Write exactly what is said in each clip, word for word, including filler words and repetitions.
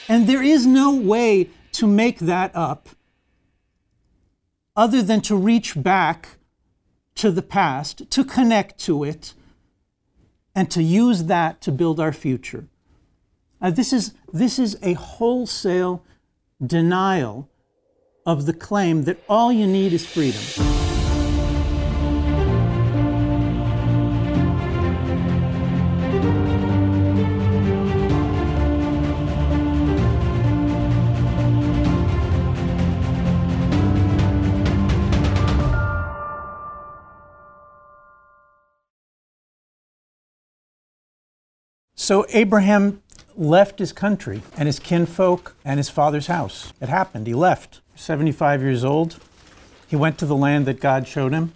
And there is no way to make that up other than to reach back to the past, to connect to it, and to use that to build our future. Uh, this is, this is a wholesale denial of the claim that all you need is freedom. So Abraham left his country and his kinfolk and his father's house. It happened. He left. seventy-five years old. He went to the land that God showed him.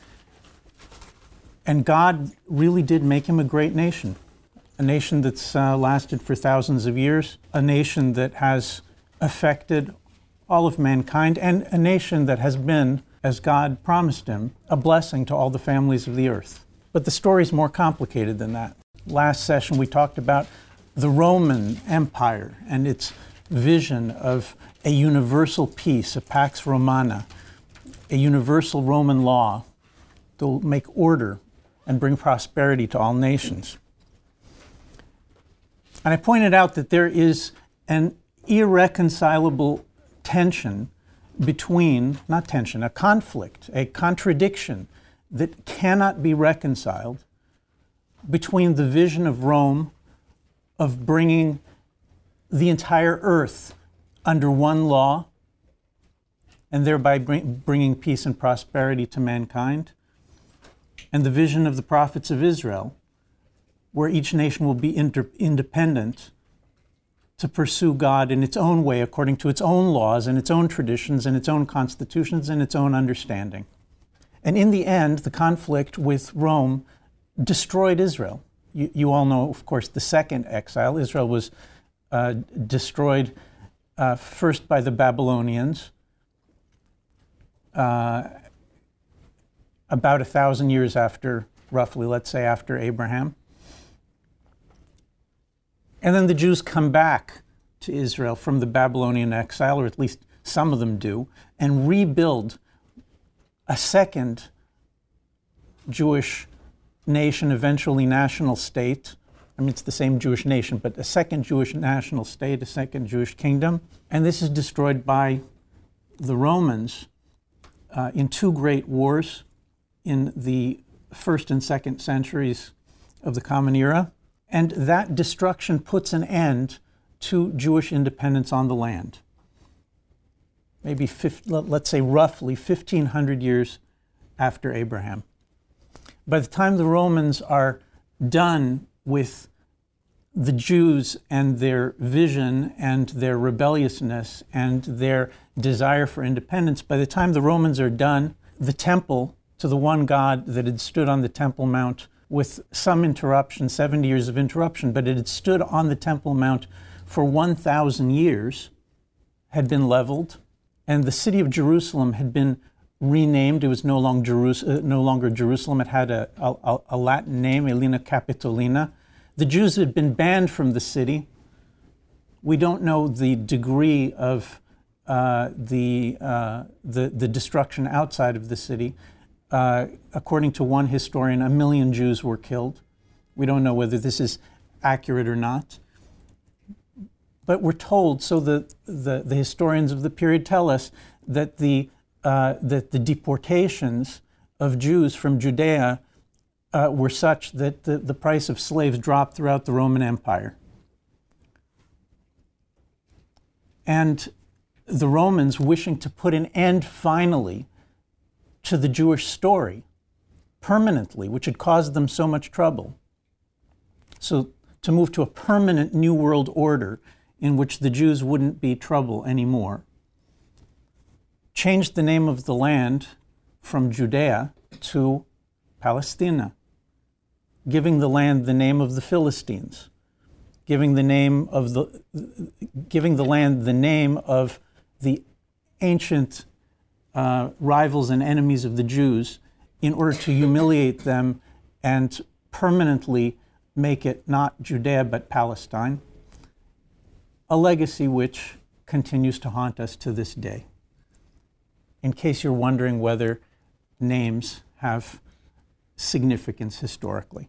And God really did make him a great nation. A nation that's uh, lasted for thousands of years. A nation that has affected all of mankind. And a nation that has been, as God promised him, a blessing to all the families of the earth. But the story's more complicated than that. Last session we talked about the Roman Empire and its vision of a universal peace, a Pax Romana, a universal Roman law that will make order and bring prosperity to all nations. And I pointed out that there is an irreconcilable tension between, not tension, a conflict, a contradiction that cannot be reconciled between the vision of Rome of bringing the entire earth under one law and thereby bring, bringing peace and prosperity to mankind, and the vision of the prophets of Israel, where each nation will be inter- independent to pursue God in its own way, according to its own laws and its own traditions and its own constitutions and its own understanding. And in the end, the conflict with Rome destroyed Israel. You, you all know, of course, the second exile. Israel was uh, destroyed uh, first by the Babylonians uh, about a thousand years after, roughly, let's say, after Abraham. And then the Jews come back to Israel from the Babylonian exile, or at least some of them do, and rebuild a second Jewish nation, eventually national state. I mean, it's the same Jewish nation, but a second Jewish national state, a second Jewish kingdom. And this is destroyed by the Romans uh, in two great wars in the first and second centuries of the Common Era. And that destruction puts an end to Jewish independence on the land. Maybe, let's say roughly fifteen hundred years after Abraham. By the time the Romans are done with the Jews and their vision and their rebelliousness and their desire for independence, by the time the Romans are done, the temple to the one God that had stood on the Temple Mount with some interruption, seventy years of interruption, but it had stood on the Temple Mount for one thousand years, had been leveled, and the city of Jerusalem had been renamed. It was no longer, Jerus- uh, no longer Jerusalem. It had a, a, a Latin name, Aelia Capitolina. The Jews had been banned from the city. We don't know the degree of uh, the, uh, the, the destruction outside of the city. Uh, according to one historian, a million Jews were killed. We don't know whether this is accurate or not. But we're told, so the, the, the historians of the period tell us, that the Uh, that the deportations of Jews from Judea uh, were such that the, the price of slaves dropped throughout the Roman Empire. And the Romans, wishing to put an end finally to the Jewish story permanently, which had caused them so much trouble, so to move to a permanent New World Order in which the Jews wouldn't be trouble anymore, changed the name of the land from Judea to Palestina, giving the land the name of the Philistines, giving the name of the giving the land the name of the ancient uh, rivals and enemies of the Jews, in order to humiliate them and permanently make it not Judea but Palestine. a legacy which continues to haunt us to this day. In case you're wondering whether names have significance historically.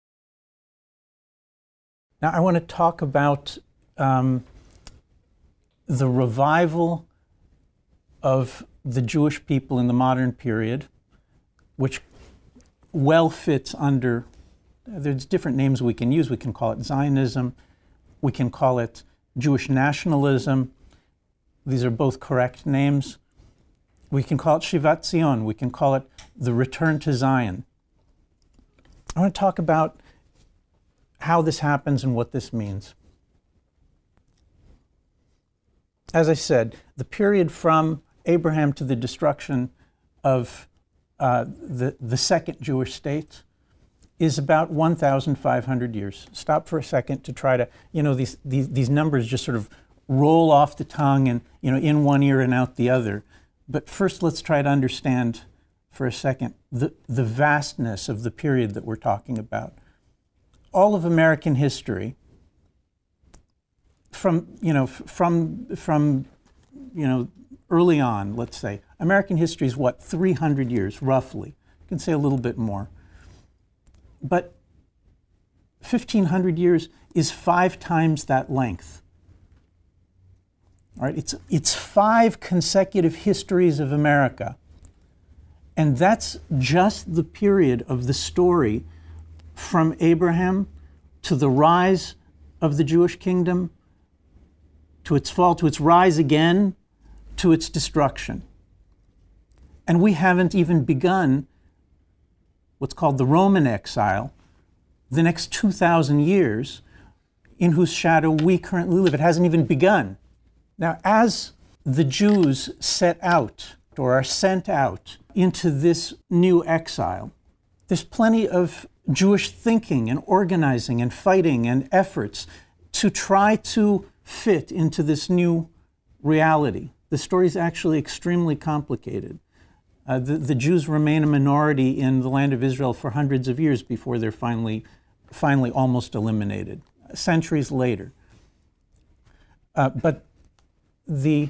Now, I want to talk about um, the revival of the Jewish people in the modern period, which well fits under, there's different names we can use. We can call it Zionism, we can call it Jewish nationalism. These are both correct names. We can call it Shivat Zion, we can call it the return to Zion. I want to talk about how this happens and what this means. As I said, the period from Abraham to the destruction of uh, the, the second Jewish state is about one thousand five hundred years. Stop for a second to try to, you know, these, these, these numbers just sort of roll off the tongue and, you know, in one ear and out the other. But first, let's try to understand for a second the, the vastness of the period that we're talking about. All of American history, from, you know, from, from, you know, early on, let's say, American history is what, three hundred years, roughly. You can say a little bit more. But fifteen hundred years is five times that length. All right, it's, it's five consecutive histories of America. And that's just the period of the story from Abraham to the rise of the Jewish kingdom, to its fall, to its rise again, to its destruction. And we haven't even begun what's called the Roman exile, the next two thousand years in whose shadow we currently live. It hasn't even begun. Now, as the Jews set out or are sent out into this new exile, there's plenty of Jewish thinking and organizing and fighting and efforts to try to fit into this new reality. The story is actually extremely complicated. Uh, the, the Jews remain a minority in the land of Israel for hundreds of years before they're finally, finally almost eliminated, centuries later. Uh, but the,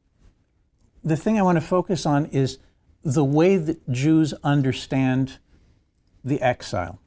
the thing I want to focus on is the way that Jews understand the exile.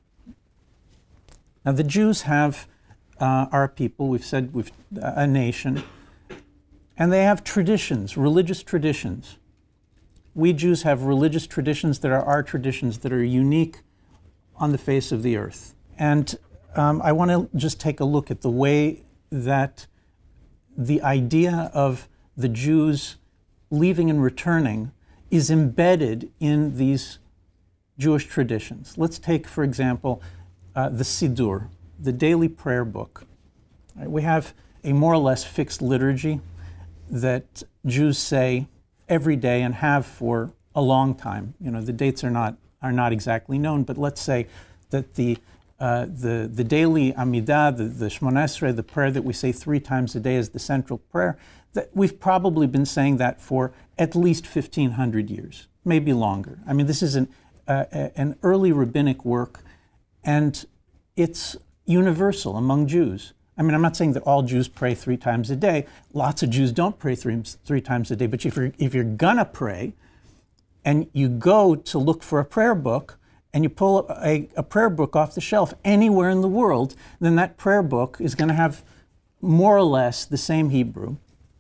Now, the Jews have, uh, are a people, we've said, we've, uh, a nation, and they have traditions, religious traditions. We Jews have religious traditions that are our traditions that are unique on the face of the earth. And um, I want to just take a look at the way that the idea of the Jews leaving and returning is embedded in these Jewish traditions. Let's take, for example, uh, the Siddur, the daily prayer book. Right, we have a more or less fixed liturgy that Jews say every day and have for a long time. You know, the dates are not are not exactly known, but let's say that the uh, the the daily Amidah, the, the Shmona Esrei, the prayer that we say three times a day is the central prayer, that we've probably been saying that for at least fifteen hundred years, maybe longer. I mean, this is an uh, an early rabbinic work, and it's universal among Jews. I mean, I'm not saying that all Jews pray three times a day. Lots of Jews don't pray three, three times a day. But if you're, if you're gonna pray, and you go to look for a prayer book, and you pull a, a prayer book off the shelf anywhere in the world, then that prayer book is gonna have more or less the same Hebrew.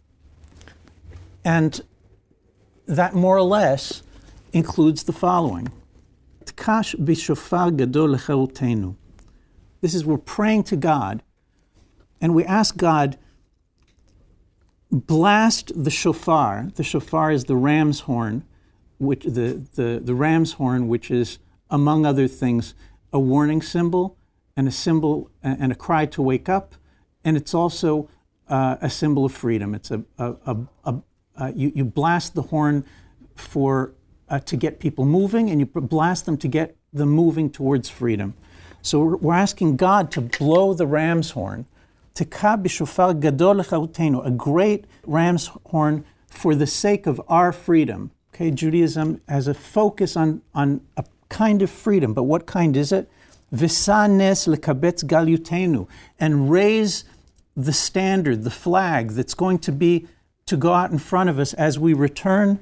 And that more or less includes the following. Tkash b'shofar gadol lecherutenu. This is, we're praying to God, and we ask God, blast the shofar. The shofar is the ram's horn, which the, the, the ram's horn, which is, among other things, a warning symbol and a symbol and a cry to wake up, and it's also uh, a symbol of freedom. It's a, a, a, a, a you, you blast the horn for uh, to get people moving, and you blast them to get them moving towards freedom. So we're, we're asking God to blow the ram's horn, Teka b'shofar gadol lecharutenu, a great ram's horn for the sake of our freedom. Okay, Judaism has a focus on, on a kind of freedom, but what kind is it? V'sa nes lekabetz galutenu, and raise the standard, the flag that's going to be to go out in front of us as we return,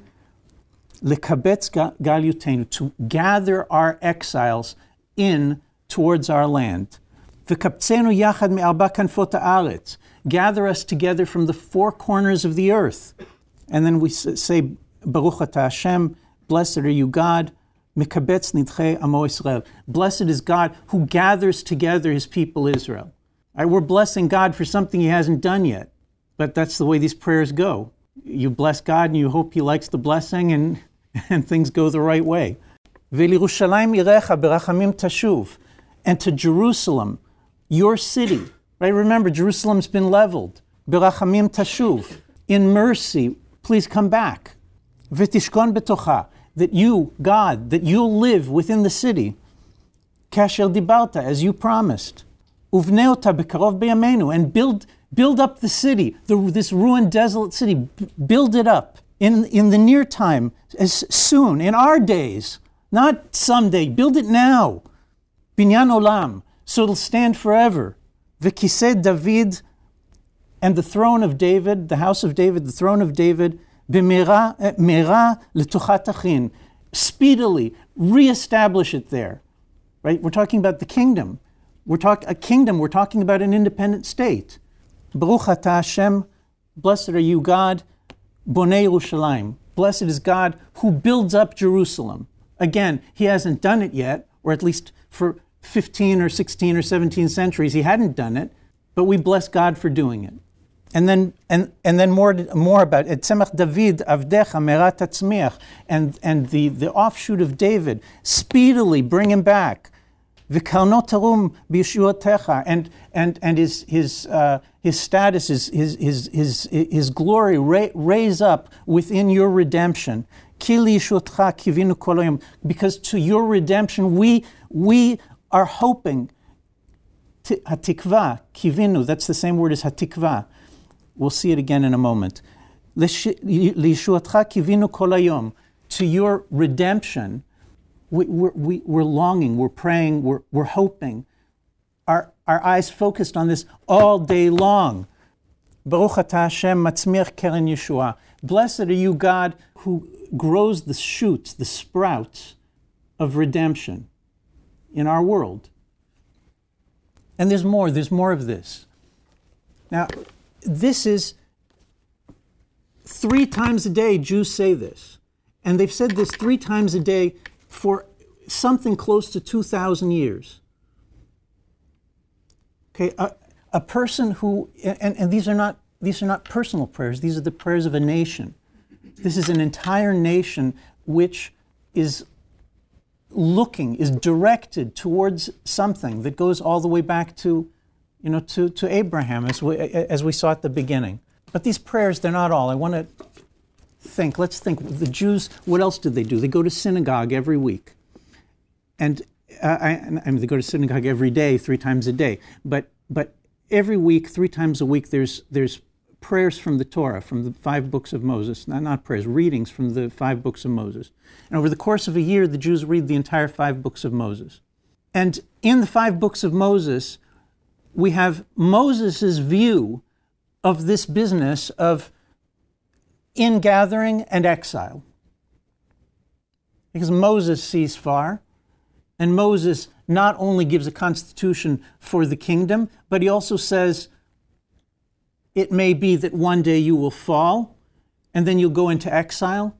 lekabetz galutenu, to gather our exiles in towards our land. V'kaptzenu yachad me'arba kanfot haaretz, gather us together from the four corners of the earth. And then we say, Baruch atah Hashem, blessed are you God, mikabetz nidchei amo Israel. Blessed is God who gathers together his people Israel. Right, we're blessing God for something he hasn't done yet, but that's the way these prayers go. You bless God and you hope he likes the blessing, and, and things go the right way. V'lirushalayim irecha berachamim tashuv, and to Jerusalem, your city. Right? Remember, Jerusalem's been leveled. Berachamim tashuv, in mercy, please come back. V'tishkon betocha, that you, God, that you'll live within the city. Kasher dibarta, as you promised. Uvnei ota bekarov b'yameinu, and build build up the city, the, this ruined, desolate city. B- build it up in in the near time, as soon, in our days, not someday. Build it now. Binyan olam, so it'll stand forever. V'kisei David, and the throne of David, the house of David, the throne of David, b'mera mera letochat achin, speedily reestablish it there. Right? We're talking about the kingdom. We're talking a kingdom. We're talking about an independent state. Baruch atah Hashem, blessed are you, God, bonei Yerushalayim. Blessed is God who builds up Jerusalem. Again, he hasn't done it yet, or at least for fifteen or sixteen or seventeen centuries, he hadn't done it, but we bless God for doing it. And then, and and then more more about it. Tzemach David avdecha merat tatzmiach, and and the the offshoot of David, speedily bring him back. V'karno tarum b'yeshuatecha, and and and his his uh, his status, his his his his, his glory ra- raise up within your redemption. Ki liyeshutcha kivinu kol hayom, because to your redemption we we are hoping. Hatikva kivinu, that's the same word as hatikva. We'll see it again in a moment. Liyeshuatcha kivinu kol hayom, to your redemption. We, we're, we, we're longing, we're praying, we're, we're hoping. Our, our eyes focused on this all day long. Baruch atah Hashem matzmiach keren Yeshua. Blessed are you, God, who grows the shoots, the sprouts of redemption in our world. And there's more, there's more of this. Now, this is, three times a day Jews say this. And they've said this three times a day for something close to two thousand years. Okay, a, a person who, and, and these are not these are not personal prayers, these are the prayers of a nation. This is an entire nation which is looking, is directed towards something that goes all the way back to, you know, to, to Abraham, as we, as we saw at the beginning. But these prayers, they're not all. I want to think, let's think, the Jews, what else did they do? They go to synagogue every week. And uh, I, I mean, they go to synagogue every day, three times a day. But but every week, three times a week, there's there's prayers from the Torah, from the five books of Moses. Not, not prayers, readings from the five books of Moses. And over the course of a year, the Jews read the entire five books of Moses. And in the five books of Moses, we have Moses' view of this business of ingathering and exile. Because Moses sees far, and Moses not only gives a constitution for the kingdom, but he also says, it may be that one day you will fall, and then you'll go into exile.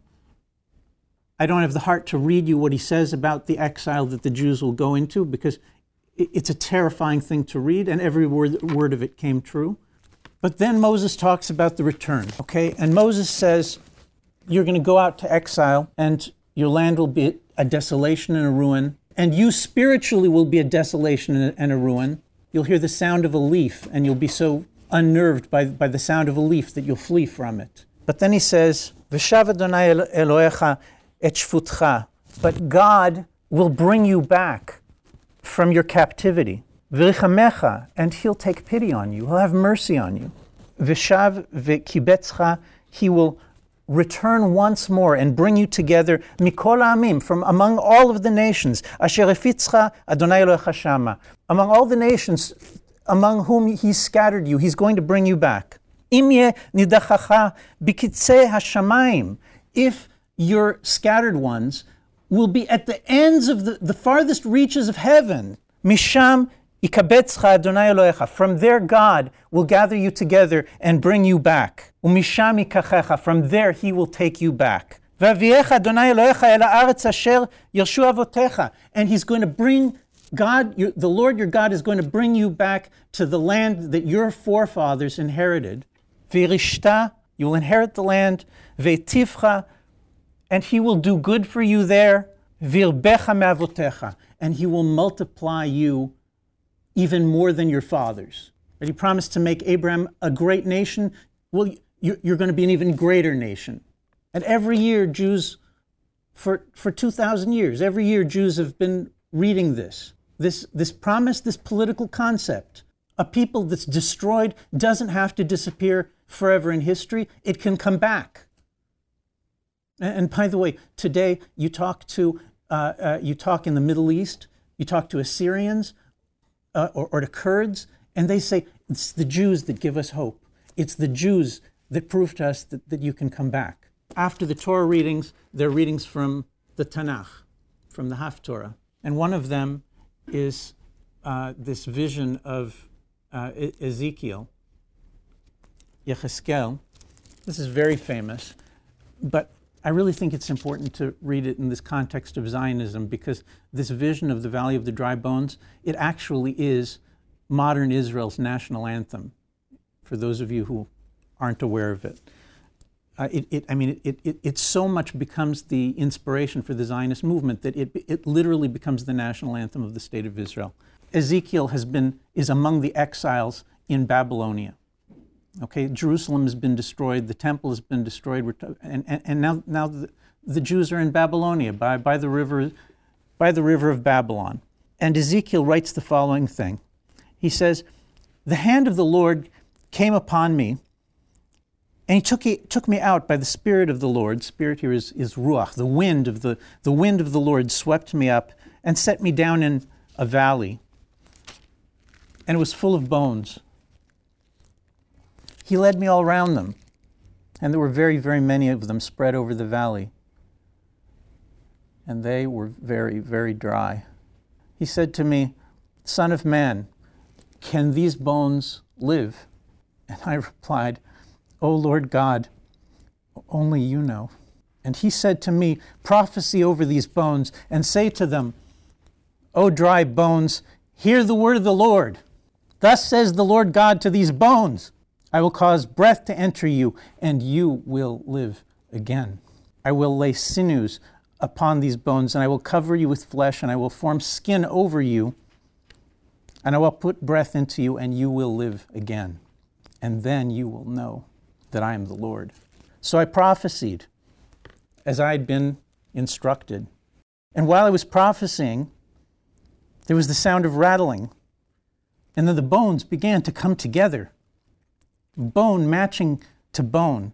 I don't have the heart to read you what he says about the exile that the Jews will go into, because it's a terrifying thing to read, and every word, word of it came true. But then Moses talks about the return, okay? And Moses says, you're going to go out to exile, and your land will be a desolation and a ruin, and you spiritually will be a desolation and a ruin. You'll hear the sound of a leaf, and you'll be so unnerved by, by the sound of a leaf that you'll flee from it. But then he says, V'shav Adonai Elohecha et shfutcha, but God will bring you back from your captivity. V'richamecha, and he'll take pity on you. He'll have mercy on you. V'shav v'kibetzcha, he will return once more and bring you together, mikol ha'amim, from among all of the nations, asher efitzcha Adonai Elohecha shama, among all the nations among whom he scattered you. He's going to bring you back. Im ye nidachacha b'kitzei hashamayim. If your scattered ones will be at the ends of the, the farthest reaches of heaven, misham ikabetzcha Adonai Elohecha. From there God will gather you together and bring you back. Umisham ikachecha. From there he will take you back. V'aviecha Adonai Elohecha el haaretz asher yirshu avotecha. And he's going to bring God, your, the Lord your God is going to bring you back to the land that your forefathers inherited. V'irishta, you will inherit the land. V'etivcha, and he will do good for you there. V'irbecha me'avotecha, and he will multiply you even more than your fathers. But he promised to make Abraham a great nation. Well, you're going to be an even greater nation. And every year, Jews, for, for two thousand years, every year Jews have been reading this. This, this promise, this political concept. A people that's destroyed doesn't have to disappear forever in history. It can come back. And, and by the way, today you talk to uh, uh, you talk in the Middle East, you talk to Assyrians uh, or, or to Kurds, and they say it's the Jews that give us hope. It's the Jews that prove to us that, that you can come back. After the Torah readings, they're readings from the Tanakh, from the Haftorah, and one of them is uh, this vision of uh, Ezekiel, Yecheskel. This is very famous, but I really think it's important to read it in this context of Zionism, because this vision of the Valley of the Dry Bones, it actually is modern Israel's national anthem, for those of you who aren't aware of it. Uh, it, it I mean, it, it, it so much becomes the inspiration for the Zionist movement that it, it literally becomes the national anthem of the state of Israel. Ezekiel has been, is among the exiles in Babylonia. Okay, Jerusalem has been destroyed, the temple has been destroyed, and, and, and now, now the, the Jews are in Babylonia by, by, the river, by the river of Babylon. And Ezekiel writes the following thing. He says, "The hand of the Lord came upon me, and he took, he took me out by the Spirit of the Lord." Spirit here is, is Ruach, the wind of the, the wind of the Lord swept me up and set me down in a valley, and it was full of bones. He led me all around them, and there were very, very many of them spread over the valley, and they were very, very dry. He said to me, "Son of man, can these bones live?" And I replied, "O Lord God, only you know." And he said to me, "Prophesy over these bones and say to them, O dry bones, hear the word of the Lord. Thus says the Lord God to these bones, I will cause breath to enter you, and you will live again. I will lay sinews upon these bones, and I will cover you with flesh, and I will form skin over you, and I will put breath into you, and you will live again. And then you will know that I am the Lord." So I prophesied as I had been instructed. And while I was prophesying, there was the sound of rattling, and then the bones began to come together, bone matching to bone.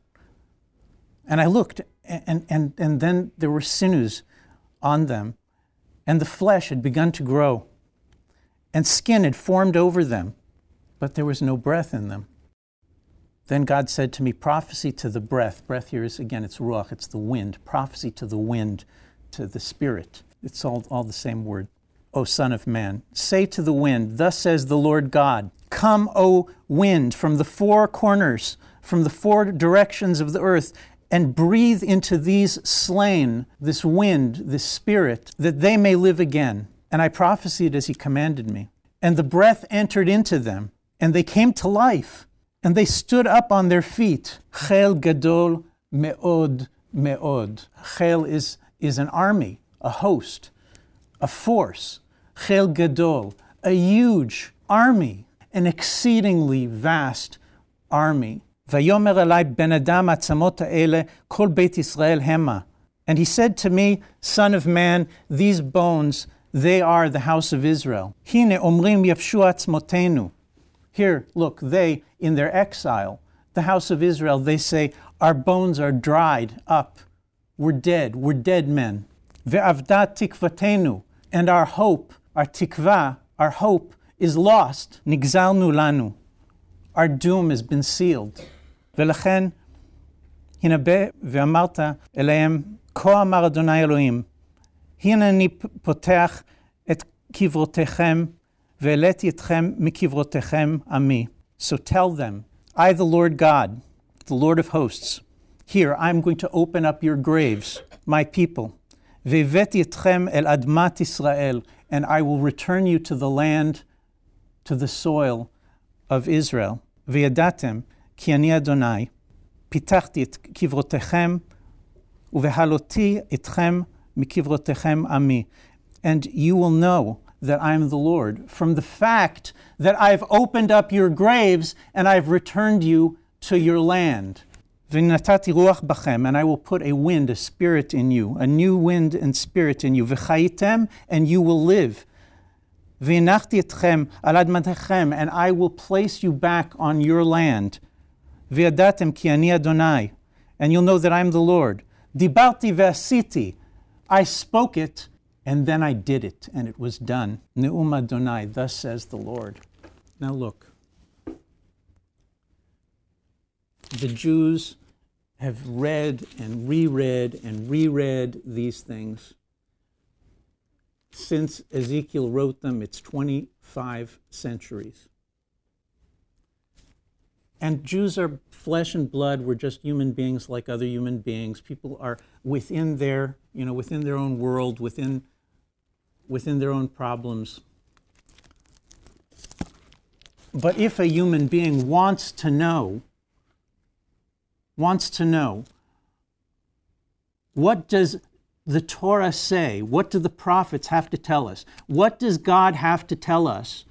And I looked, and, and, and then there were sinews on them, and the flesh had begun to grow, and skin had formed over them, but there was no breath in them. Then God said to me, "Prophecy to the breath." Breath here is, again, it's ruach, it's the wind. Prophecy to the wind, to the spirit. It's all, all the same word. "O son of man, say to the wind, thus says the Lord God, come, O wind, from the four corners, from the four directions of the earth, and breathe into these slain, this wind, this spirit, that they may live again." And I prophesied as he commanded me. And the breath entered into them, and they came to life, and they stood up on their feet. Chel gadol me'od me'od. Chel is, is an army, a host, a force. Chel gadol, a huge army, an exceedingly vast army. Vayomer elai ben adam atzamot ha'ele kol beit Yisrael hema. And he said to me, "Son of man, these bones, they are the house of Israel. Hine omrim yavshu atzmotenu." Here, look, they, in their exile, the house of Israel, they say, "Our bones are dried up. We're dead. We're dead men." Ve'avda tikvatenu. And our hope, our tikva, our hope, is lost. Nigzalnu lanu. Our doom has been sealed. ולכן, הנבא ואמרת אליהם, כה אמר אדוני אלוהים, הנה אני פותח את קברותיכם, והעליתי אתכם מקברותיכם עמי. So tell them, I, the Lord God, the Lord of hosts, here I'm going to open up your graves, my people. והבאתי אתכם אל אדמת ישראל, and I will return you to the land, to the soil of Israel. וידעתם כי אני אדוני, פיתחתי את קברותיכם, ובהעלותי אתכם מקברותיכם עמי. And you will know that I am the Lord from the fact that I've opened up your graves and I've returned you to your land. ונתתי רוח בכם, and I will put a wind, a spirit in you, a new wind and spirit in you. וחייתם, and you will live. והנחתי אתכם על אדמתכם, and I will place you back on your land. וידעתם כי אני אדוני, and you'll know that I am the Lord. דיברתי ועשיתי. I spoke it, and then I did it, and it was done. Ne'um Adonai, thus says the Lord. Now look. The Jews have read and reread and reread these things. Since Ezekiel wrote them, it's twenty-five centuries. And Jews are flesh and blood. We're just human beings like other human beings. People are within their, you know, within their own world, within, within their own problems. But if a human being wants to know, wants to know, what does the Torah say? What do the prophets have to tell us? What does God have to tell us?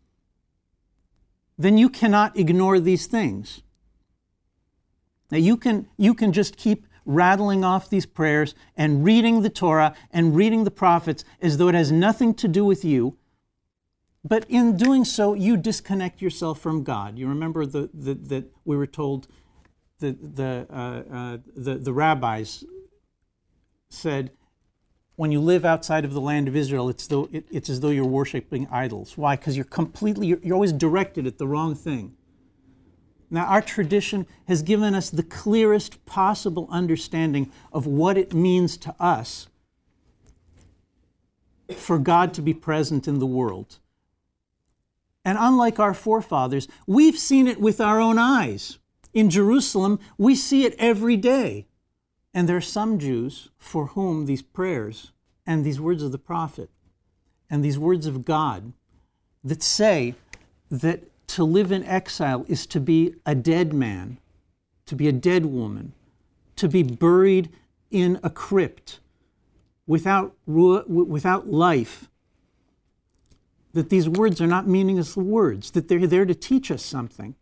Then you cannot ignore these things. Now you can, you can just keep rattling off these prayers and reading the Torah and reading the prophets as though it has nothing to do with you. But in doing so, you disconnect yourself from God. You remember the, the, that we were told the, the, uh, uh, the, the rabbis said, when you live outside of the land of Israel, it's, though, it, it's as though you're worshiping idols. Why? Because you're completely, you're, you're always directed at the wrong thing. Now, our tradition has given us the clearest possible understanding of what it means to us for God to be present in the world. And unlike our forefathers, we've seen it with our own eyes. In Jerusalem, we see it every day. And there are some Jews for whom these prayers and these words of the prophet and these words of God that say that to live in exile is to be a dead man, to be a dead woman, to be buried in a crypt without, without life, that these words are not meaningless words, that they're there to teach us something.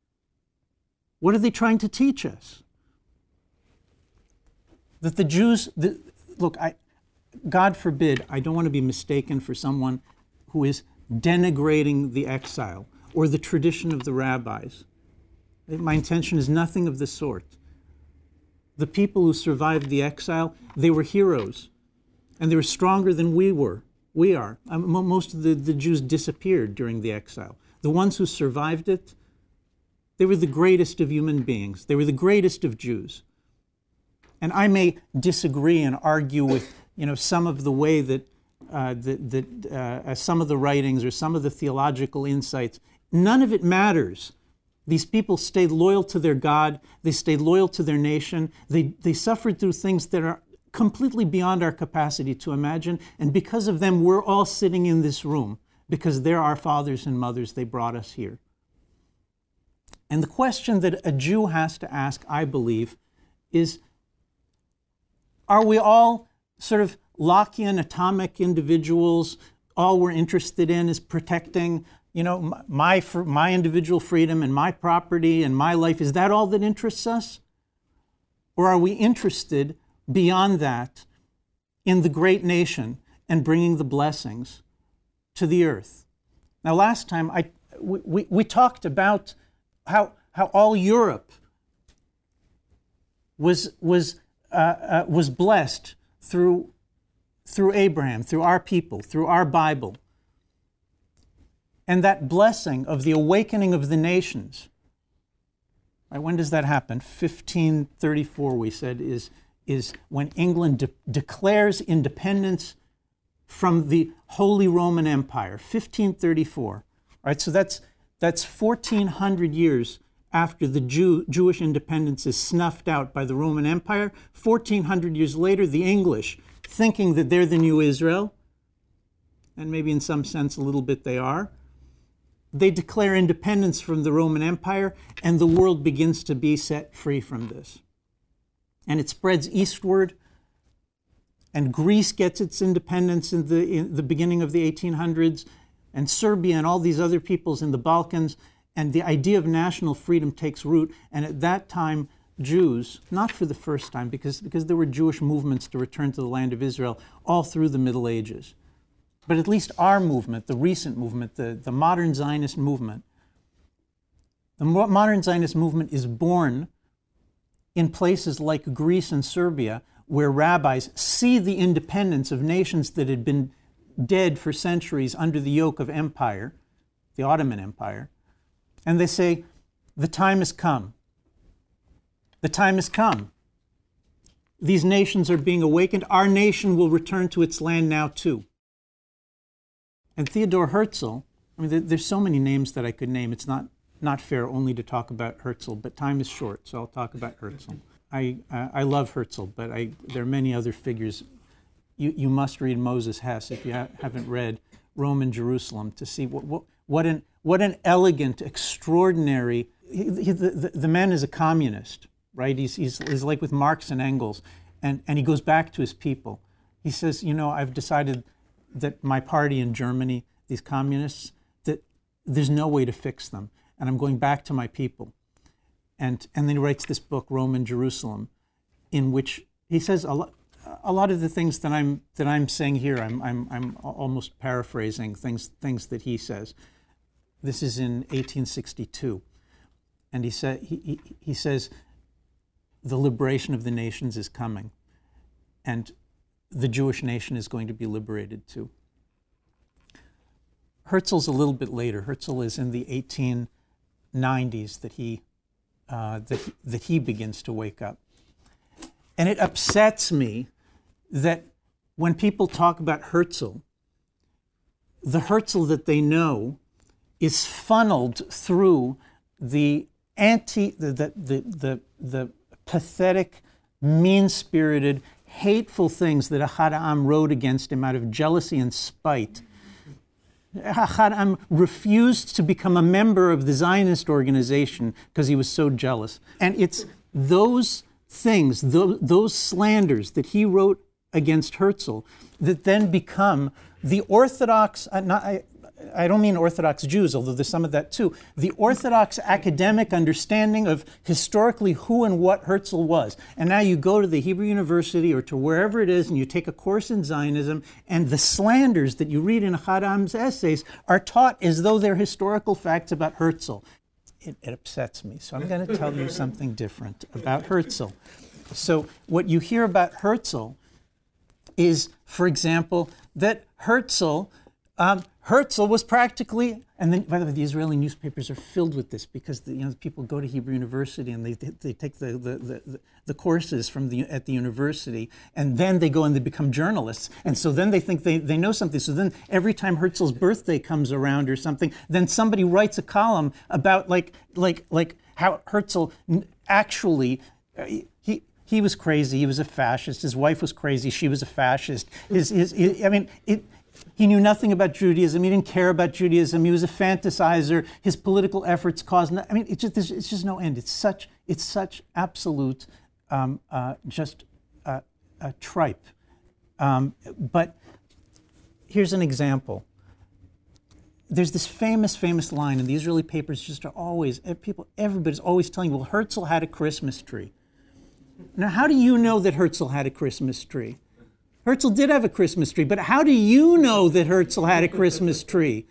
What are they trying to teach us? That the Jews, the, look, I, God forbid, I don't want to be mistaken for someone who is denigrating the exile or the tradition of the rabbis. My intention is nothing of the sort. The people who survived the exile, they were heroes, and they were stronger than we were. We are. Um, most of the, the Jews disappeared during the exile. The ones who survived it, they were the greatest of human beings. They were the greatest of Jews. And I may disagree and argue with, you know, some of the way that, uh, that, that uh, some of the writings or some of the theological insights. None of it matters. These people stayed loyal to their God. They stayed loyal to their nation. They, they suffered through things that are completely beyond our capacity to imagine. And because of them, we're all sitting in this room, because they're our fathers and mothers. They brought us here. And the question that a Jew has to ask, I believe, is, are we all sort of Lockean atomic individuals? All we're interested in is protecting, you know, my, my individual freedom and my property and my life. Is that all that interests us? Or are we interested beyond that in the great nation and bringing the blessings to the earth? Now, last time I, we, we, we talked about how, how all Europe was, was Uh, uh, was blessed through, through Abraham, through our people, through our Bible. And that blessing of the awakening of the nations, right, when does that happen? fifteen thirty-four, we said, is, is when England de- declares independence from the Holy Roman Empire, fifteen thirty-four. Right, so that's, that's fourteen hundred years after the Jew, Jewish independence is snuffed out by the Roman Empire. fourteen hundred years later, the English, thinking that they're the new Israel, and maybe in some sense a little bit they are, they declare independence from the Roman Empire, and the world begins to be set free from this. And it spreads eastward, and Greece gets its independence in the, in the beginning of the eighteen hundreds, and Serbia and all these other peoples in the Balkans, and the idea of national freedom takes root. And at that time, Jews, not for the first time, because, because there were Jewish movements to return to the land of Israel all through the Middle Ages, but at least our movement, the recent movement, the, the modern Zionist movement, the modern Zionist movement is born in places like Greece and Serbia, where rabbis see the independence of nations that had been dead for centuries under the yoke of empire, the Ottoman Empire, and they say, the time has come. The time has come. These nations are being awakened. Our nation will return to its land now too. And Theodor Herzl, I mean, there, there's so many names that I could name. It's not, not fair only to talk about Herzl, but time is short, so I'll talk about Herzl. I, uh, I love Herzl, but I, there are many other figures. You, you must read Moses Hess if you ha- haven't read Rome and Jerusalem to see what, what, what, an, what an elegant, extraordinary, he, he, the, the, the man is a communist, right? He's, he's, he's like with Marx and Engels, and, and he goes back to his people. He says, you know, I've decided that my party in Germany, these communists, that there's no way to fix them, and I'm going back to my people. And, and then he writes this book, Rome and Jerusalem, in which he says a lot, a lot of the things that I'm, that I'm saying here, I'm, I'm, I'm almost paraphrasing things, things that he says. This is in eighteen sixty-two. And he, sa- he, he, he says, the liberation of the nations is coming, and the Jewish nation is going to be liberated too. Herzl's a little bit later. Herzl is in the eighteen nineties that he, uh, that, he, that he begins to wake up. And it upsets me that when people talk about Herzl, the Herzl that they know is funneled through the anti, the, the, the, the, the pathetic, mean-spirited, hateful things that Ahad Ha'am wrote against him out of jealousy and spite. Ahad Ha'am refused to become a member of the Zionist organization because he was so jealous. And it's those things, those, those slanders that he wrote against Herzl that then become the Orthodox, uh, not, I, I don't mean Orthodox Jews, although there's some of that too, the Orthodox academic understanding of historically who and what Herzl was. And now you go to the Hebrew University or to wherever it is and you take a course in Zionism, and the slanders that you read in Ahad Ha'am's essays are taught as though they're historical facts about Herzl. It, it upsets me, so I'm going to tell you something different about Herzl. So what you hear about Herzl is, for example, that Herzl, um, Herzl was practically, and then, by the way, the Israeli newspapers are filled with this because the, you know, the people go to Hebrew University and they, they, they take the, the, the, the courses from the, at the university, and then they go and they become journalists. And so then they think they, they know something. So then every time Herzl's birthday comes around or something, then somebody writes a column about like, like, like how Herzl actually, uh, he, he was crazy, he was a fascist, his wife was crazy, she was a fascist. His, his, his, I mean, it, he knew nothing about Judaism, he didn't care about Judaism, he was a fantasizer, his political efforts caused, no, I mean, it's just, it's just no end. It's such, it's such absolute, um, uh, just uh, a tripe. Um, but here's an example. There's this famous, famous line, and the Israeli papers just are always, people, everybody's always telling you, well, Herzl had a Christmas tree. Now, how do you know that Herzl had a Christmas tree? Herzl did have a Christmas tree, but how do you know that Herzl had a Christmas tree?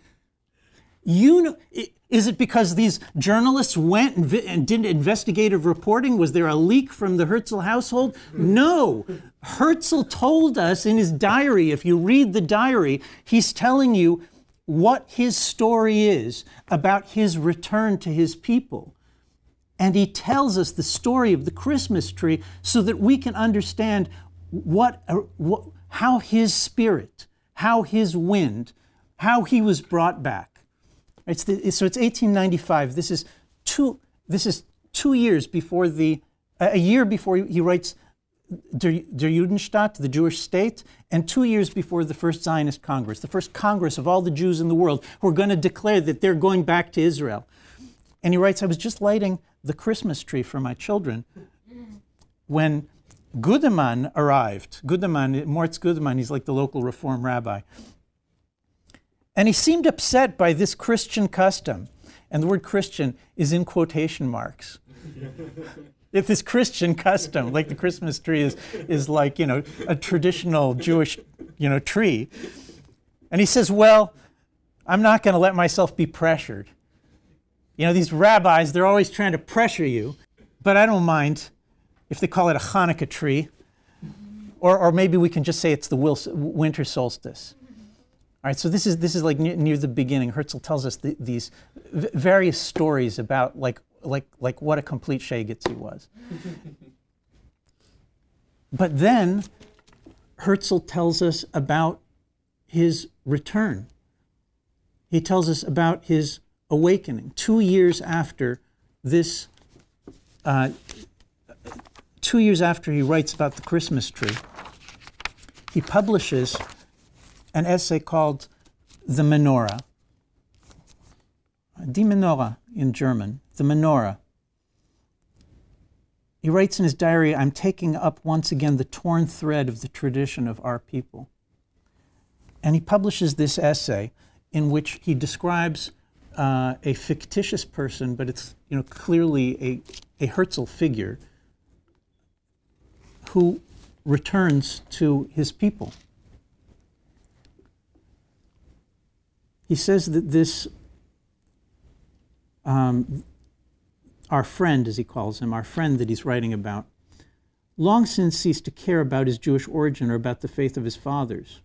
You know, is it because these journalists went and, vi- and did investigative reporting? Was there a leak from the Herzl household? No. Herzl told us in his diary, if you read the diary, he's telling you, what his story is about his return to his people. And he tells us the story of the Christmas tree so that we can understand what, uh, what, how his spirit, how his wind, how he was brought back. It's the, so it's eighteen ninety-five. This is two, this is two years before the, a year before he writes Der, Der Judenstaat, the Jewish state, and two years before the first Zionist Congress, the first Congress of all the Jews in the world who are going to declare that they're going back to Israel. And he writes, I was just lighting the Christmas tree for my children when Gudeman arrived. Gudeman, Moritz Gudeman, he's like the local Reform rabbi. And he seemed upset by this Christian custom. And the word Christian is in quotation marks. If this Christian custom, like the Christmas tree is, is like, you know, a traditional Jewish, you know, tree. And he says, well, I'm not going to let myself be pressured. You know, these rabbis, they're always trying to pressure you, but I don't mind if they call it a Hanukkah tree, or, or maybe we can just say it's the winter solstice. All right, so this is, this is like near, near the beginning. Herzl tells us the, these v- various stories about like, like, like what a complete shegitz he was. But then Herzl tells us about his return. He tells us about his awakening. Two years after this, uh, two years after he writes about the Christmas tree, he publishes an essay called The Menorah. Die Menorah in German, The Menorah. He writes in his diary, I'm taking up once again the torn thread of the tradition of our people. And he publishes this essay in which he describes uh, a fictitious person, but it's you know clearly a, a Herzl figure who returns to his people. He says that this, um, our friend, as he calls him, our friend that he's writing about, long since ceased to care about his Jewish origin or about the faith of his fathers.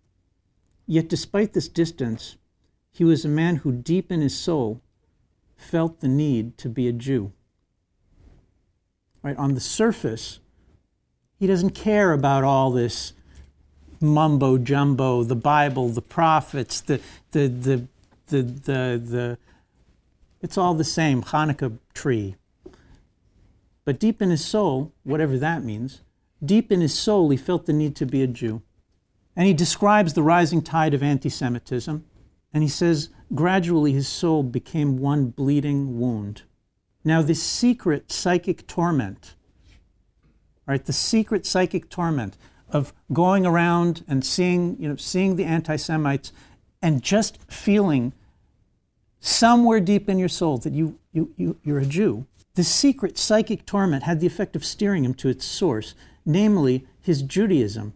Yet despite this distance, he was a man who deep in his soul felt the need to be a Jew. Right? On the surface, he doesn't care about all this mumbo jumbo, the Bible, the prophets, the the the the the, the it's all the same, Hanukkah tree. But deep in his soul, whatever that means, deep in his soul he felt the need to be a Jew. And he describes the rising tide of anti-Semitism, and he says, gradually his soul became one bleeding wound. Now this secret psychic torment, right, the secret psychic torment of going around and seeing, you know, seeing the anti-Semites and just feeling somewhere deep in your soul that you, you, you, you're a Jew. This secret psychic torment had the effect of steering him to its source, namely his Judaism,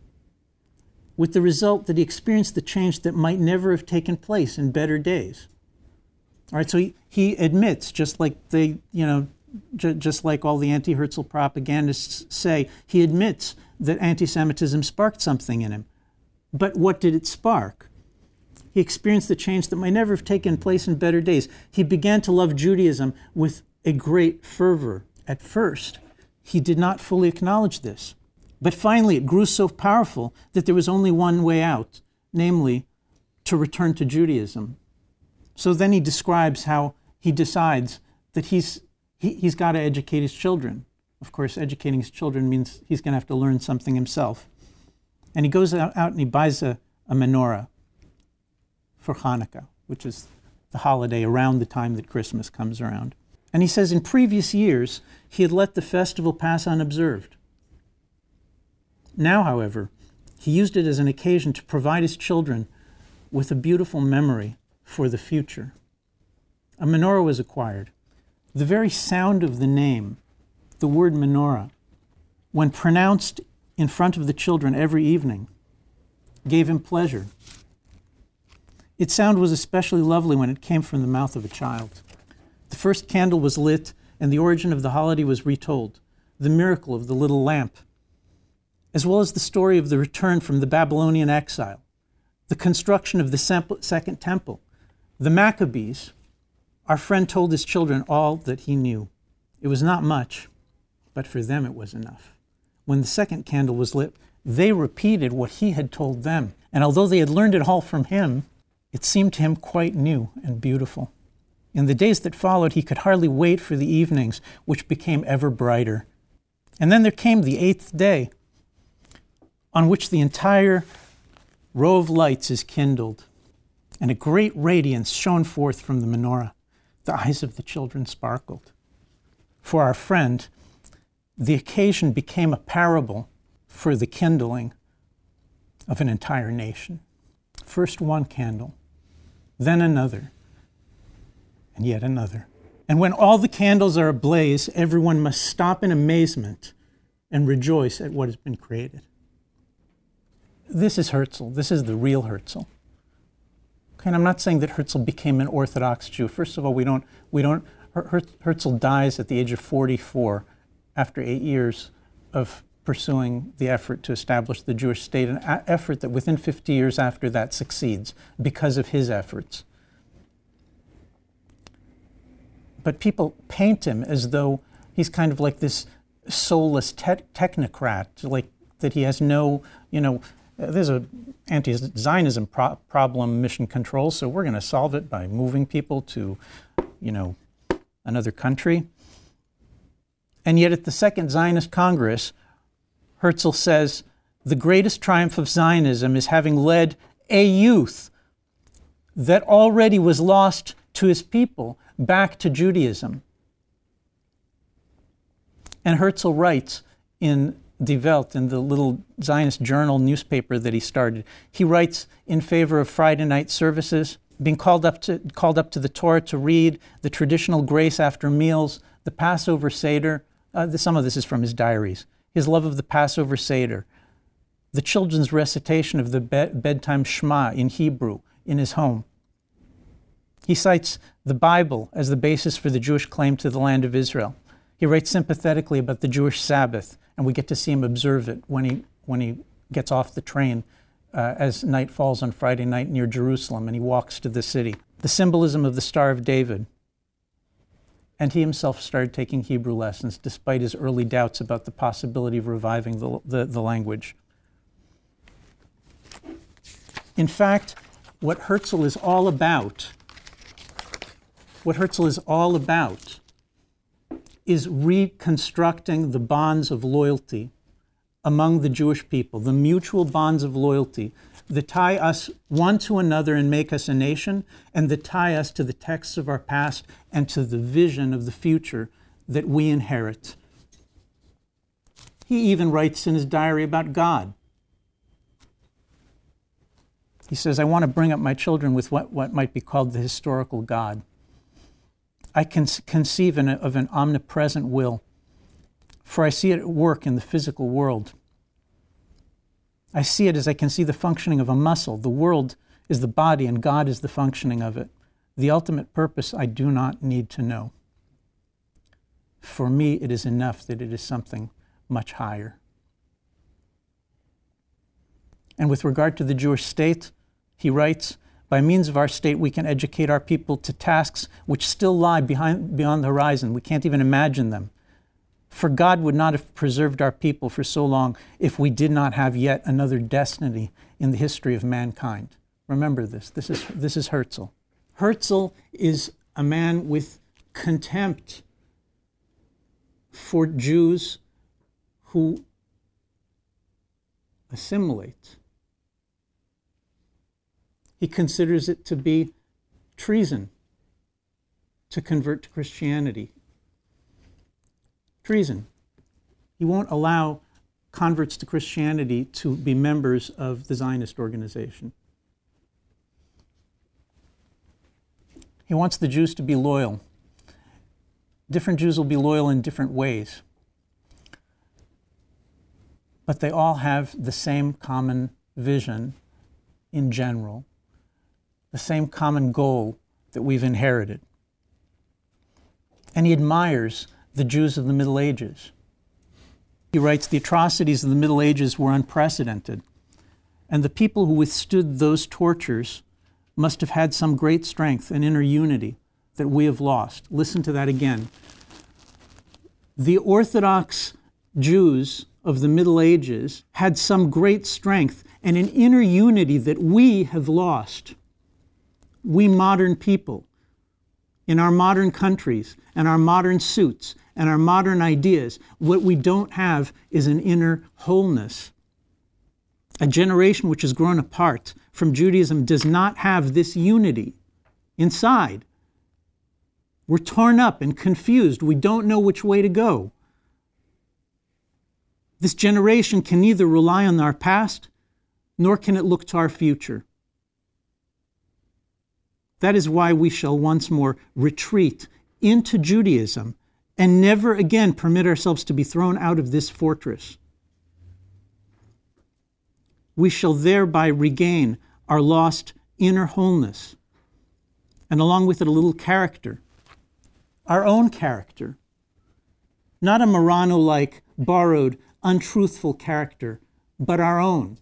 with the result that he experienced the change that might never have taken place in better days. All right, so he, he admits, just like they, you know, j- just like all the anti-Herzl propagandists say, he admits that anti-Semitism sparked something in him. But what did it spark? He experienced the change that might never have taken place in better days. He began to love Judaism with a great fervor. At first, he did not fully acknowledge this. But finally, it grew so powerful that there was only one way out, namely, to return to Judaism. So then he describes how he decides that he's, he, he's got to educate his children. Of course, educating his children means he's going to have to learn something himself. And he goes out, out and he buys a, a menorah for Hanukkah, which is the holiday around the time that Christmas comes around. And he says in previous years, he had let the festival pass unobserved. Now, however, he used it as an occasion to provide his children with a beautiful memory for the future. A menorah was acquired. The very sound of the name, the word menorah, when pronounced in front of the children every evening, gave him pleasure. Its sound was especially lovely when it came from the mouth of a child. The first candle was lit, and the origin of the holiday was retold, the miracle of the little lamp, as well as the story of the return from the Babylonian exile, the construction of the Second Temple, the Maccabees. Our friend told his children all that he knew. It was not much, but for them it was enough. When the second candle was lit, they repeated what he had told them. And although they had learned it all from him, it seemed to him quite new and beautiful. In the days that followed, he could hardly wait for the evenings, which became ever brighter. And then there came the eighth day, on which the entire row of lights is kindled, and a great radiance shone forth from the menorah. The eyes of the children sparkled. For our friend, the occasion became a parable for the kindling of an entire nation. First one candle, then another, and yet another. And when all the candles are ablaze, everyone must stop in amazement and rejoice at what has been created. This is Herzl. This is the real Herzl. Okay, and I'm not saying that Herzl became an Orthodox Jew. First of all, we don't, we don't, Her, Herzl dies at the age of forty-four after eight years of pursuing the effort to establish the Jewish state, an a- effort that within fifty years after that succeeds because of his efforts. But people paint him as though he's kind of like this soulless te- technocrat, like that he has no, you know, there's a anti-Zionism pro- problem, mission control, so we're going to solve it by moving people to, you know, another country. And yet at the Second Zionist Congress, Herzl says, the greatest triumph of Zionism is having led a youth that already was lost to his people back to Judaism. And Herzl writes in Die Welt, in the little Zionist journal newspaper that he started, he writes in favor of Friday night services, being called up to called up to the Torah to read, the traditional grace after meals, the Passover Seder. Uh, the, some of this is from his diaries. His love of the Passover Seder, the children's recitation of the be- bedtime Shema in Hebrew in his home. He cites the Bible as the basis for the Jewish claim to the land of Israel. He writes sympathetically about the Jewish Sabbath, and we get to see him observe it when he when he gets off the train uh, as night falls on Friday night near Jerusalem, and he walks to the city. The symbolism of the Star of David. And he himself started taking Hebrew lessons, despite his early doubts about the possibility of reviving the, the, the language. In fact, what Herzl is all about, what Herzl is all about, is reconstructing the bonds of loyalty among the Jewish people, the mutual bonds of loyalty that tie us one to another and make us a nation, and that tie us to the texts of our past and to the vision of the future that we inherit. He even writes in his diary about God. He says, I want to bring up my children with what, what might be called the historical God. I can conceive in a, of an omnipresent will, for I see it at work in the physical world. I see it as I can see the functioning of a muscle. The world is the body and God is the functioning of it. The ultimate purpose I do not need to know. For me, it is enough that it is something much higher. And with regard to the Jewish state, he writes, by means of our state, we can educate our people to tasks which still lie behind, beyond the horizon. We can't even imagine them. For God would not have preserved our people for so long if we did not have yet another destiny in the history of mankind. Remember this. This is, this is Herzl. Herzl is a man with contempt for Jews who assimilate. He considers it to be treason to convert to Christianity. Treason. He won't allow converts to Christianity to be members of the Zionist organization. He wants the Jews to be loyal. Different Jews will be loyal in different ways. But they all have the same common vision in general, the same common goal that we've inherited. And he admires the Jews of the Middle Ages. He writes, the atrocities of the Middle Ages were unprecedented. And the people who withstood those tortures must have had some great strength and inner unity that we have lost. Listen to that again. The Orthodox Jews of the Middle Ages had some great strength and an inner unity that we have lost. We modern people, in our modern countries and our modern suits and our modern ideas, what we don't have is an inner wholeness. A generation which has grown apart from Judaism does not have this unity inside. We're torn up and confused. We don't know which way to go. This generation can neither rely on our past, nor can it look to our future. That is why we shall once more retreat into Judaism and never again permit ourselves to be thrown out of this fortress. We shall thereby regain our lost inner wholeness, and along with it a little character, our own character, not a Marano-like, borrowed, untruthful character, but our own.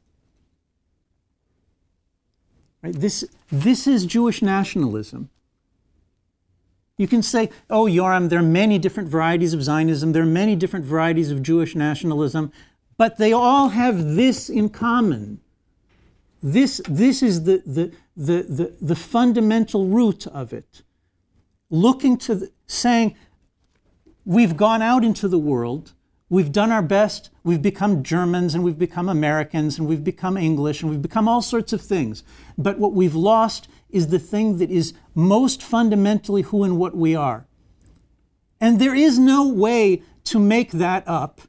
Right? This, this is Jewish nationalism. You can say, oh, Yoram, there are many different varieties of Zionism, there are many different varieties of Jewish nationalism, but they all have this in common. This, this is the, the, the, the, the fundamental root of it. Looking to, the, saying, we've gone out into the world, we've done our best, we've become Germans and we've become Americans and we've become English and we've become all sorts of things. But what we've lost is the thing that is most fundamentally who and what we are. And there is no way to make that up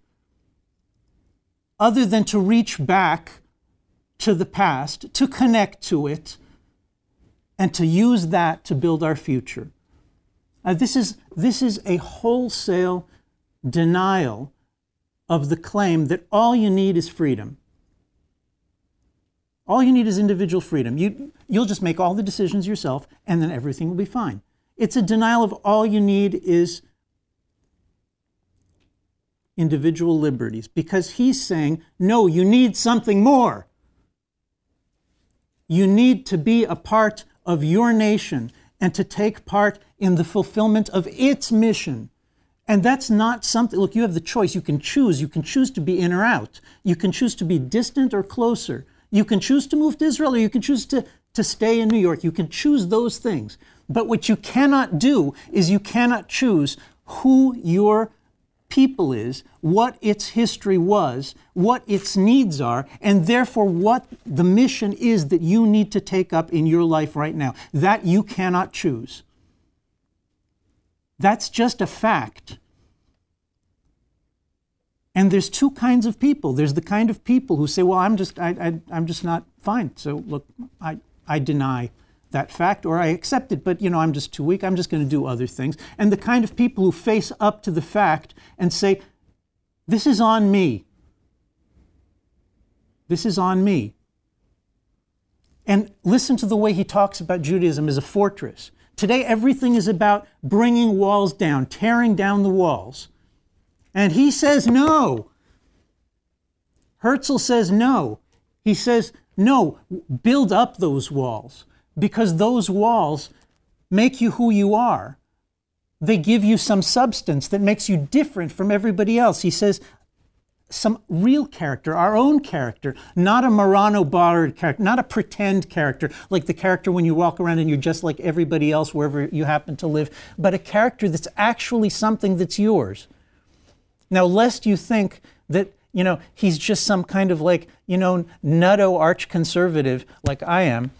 other than to reach back to the past, to connect to it, and to use that to build our future. Uh, this is, this is a wholesale denial of the claim that all you need is freedom. All you need is individual freedom. You, you'll just make all the decisions yourself, and then everything will be fine. It's a denial of all you need is individual liberties, because he's saying, no, you need something more. You need to be a part of your nation and to take part in the fulfillment of its mission. And that's not something, look, you have the choice. You can choose. You can choose to be in or out. You can choose to be distant or closer. You can choose to move to Israel, or you can choose to, to stay in New York. You can choose those things. But what you cannot do is you cannot choose who your people is, what its history was, what its needs are, and therefore what the mission is that you need to take up in your life right now. That you cannot choose. That's just a fact. And there's two kinds of people. There's the kind of people who say, well, I'm just, I, I, I'm just not fine. So look, I, I deny that fact, or I accept it, but you know, I'm just too weak. I'm just going to do other things. And the kind of people who face up to the fact and say, this is on me. This is on me. And listen to the way he talks about Judaism as a fortress. Today, everything is about bringing walls down, tearing down the walls. And he says no. Herzl says no. He says, no, build up those walls, because those walls make you who you are. They give you some substance that makes you different from everybody else. He says, some real character, our own character, not a Marano borrowed character, not a pretend character, like the character when you walk around and you're just like everybody else wherever you happen to live, but a character that's actually something that's yours. Now, lest you think that, you know, he's just some kind of like, you know, nutto arch-conservative like I am,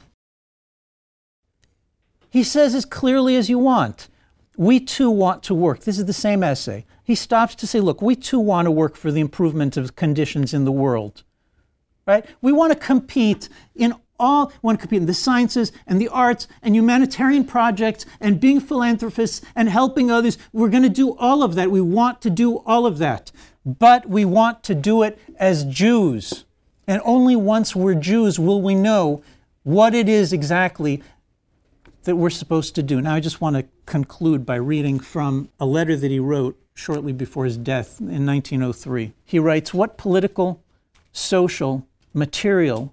he says as clearly as you want, we too want to work. This is the same essay. He stops to say, look, we too want to work for the improvement of conditions in the world, right? We want to compete in all, want to compete in the sciences and the arts and humanitarian projects and being philanthropists and helping others. We're going to do all of that. We want to do all of that. But we want to do it as Jews. And only once we're Jews will we know what it is exactly that we're supposed to do. Now, I just want to conclude by reading from a letter that he wrote shortly before his death in nineteen oh three. He writes, what political, social, material,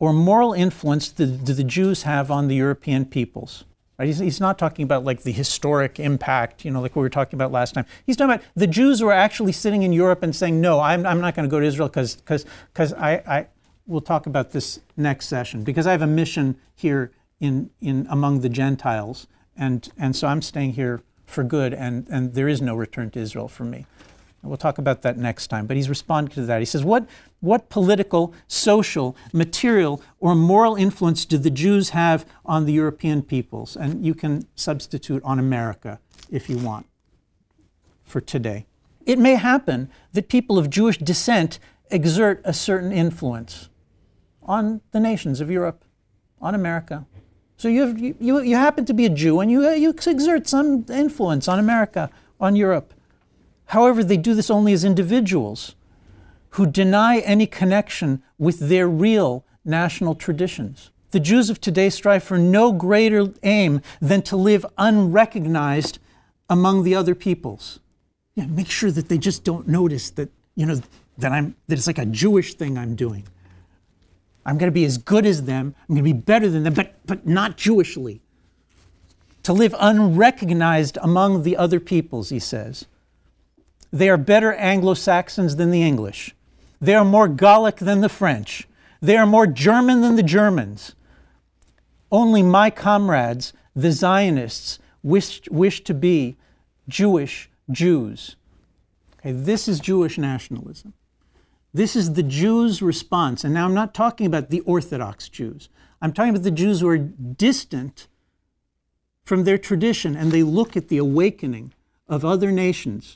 or moral influence do, do the Jews have on the European peoples? Right? He's, he's not talking about like the historic impact, you know, like we were talking about last time. He's talking about the Jews who are actually sitting in Europe and saying, no, I'm, I'm not going to go to Israel because because because I, I we'll talk about this next session, because I have a mission here in in among the Gentiles, and and so I'm staying here for good, and and there is no return to Israel for me. And we'll talk about that next time. But he's responding to that. He says, what what political, social, material, or moral influence do the Jews have on the European peoples? And you can substitute on America if you want for today. It may happen that people of Jewish descent exert a certain influence on the nations of Europe, on America. So you, have, you, you happen to be a Jew, and you, you exert some influence on America, on Europe. However, they do this only as individuals who deny any connection with their real national traditions. The Jews of today strive for no greater aim than to live unrecognized among the other peoples. Yeah, make sure that they just don't notice that, you know, that I'm that it's like a Jewish thing I'm doing. I'm going to be as good as them. I'm going to be better than them, but but not Jewishly. To live unrecognized among the other peoples, he says. They are better Anglo-Saxons than the English. They are more Gallic than the French. They are more German than the Germans. Only my comrades, the Zionists, wish, wish to be Jewish Jews. Okay, this is Jewish nationalism. This is the Jews' response. And now I'm not talking about the Orthodox Jews. I'm talking about the Jews who are distant from their tradition, and they look at the awakening of other nations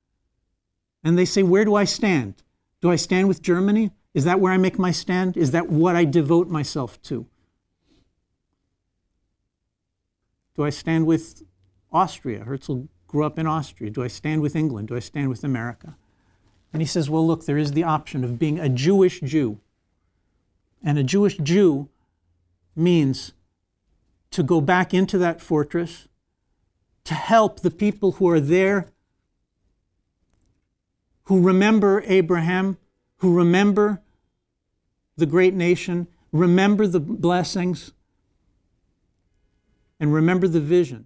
and they say, where do I stand? Do I stand with Germany? Is that where I make my stand? Is that what I devote myself to? Do I stand with Austria? Herzl grew up in Austria. Do I stand with England? Do I stand with America? And he says, well, look, there is the option of being a Jewish Jew. And a Jewish Jew means to go back into that fortress, to help the people who are there, who remember Abraham, who remember the great nation, remember the blessings, and remember the vision.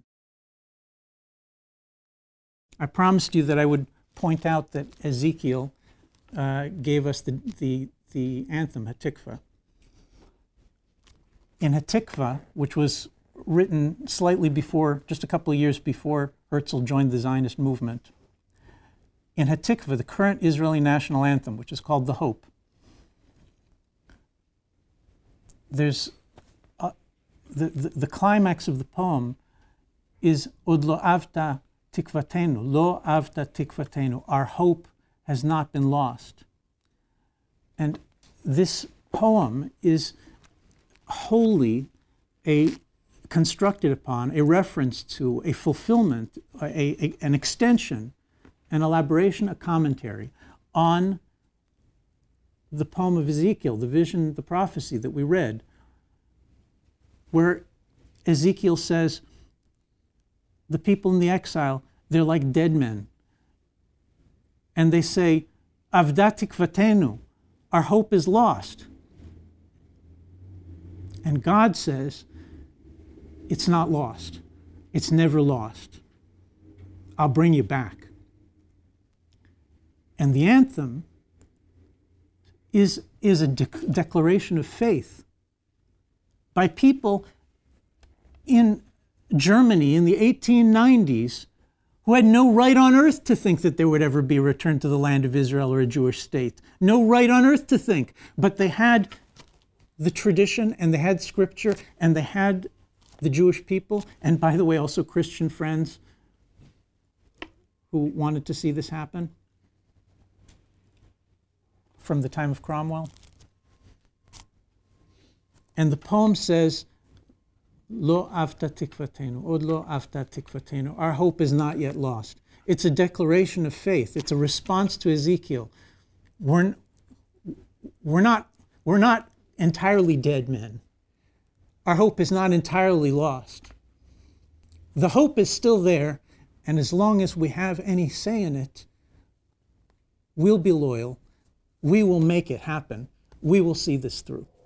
I promised you that I would point out that Ezekiel uh, gave us the, the, the anthem, Hatikvah. In Hatikvah, which was written slightly before, just a couple of years before Herzl joined the Zionist movement, in Hatikvah, the current Israeli national anthem, which is called the Hope, there's uh, the, the, the climax of the poem is Od lo avta tikvatenu, lo avta tikvatenu. Our hope has not been lost. And this poem is wholly a constructed upon a reference to a fulfillment, a, a, an extension, an elaboration, a commentary on the poem of Ezekiel, the vision, the prophecy that we read, where Ezekiel says, the people in the exile, they're like dead men. And they say, Avda tikvatenu, our hope is lost. And God says, it's not lost. It's never lost. I'll bring you back. And the anthem is, is a de- declaration of faith by people in Germany in the eighteen nineties who had no right on earth to think that there would ever be a return to the land of Israel or a Jewish state. No right on earth to think. But they had the tradition, and they had scripture, and they had the Jewish people, and by the way, also Christian friends who wanted to see this happen from the time of Cromwell. And the poem says, Lo avta tikvatenu, od lo avta tikvatenu. Our hope is not yet lost. It's a declaration of faith. It's a response to Ezekiel. We're, we're, not, we're not entirely dead men. Our hope is not entirely lost. The hope is still there, and as long as we have any say in it, we'll be loyal. We will make it happen. We will see this through.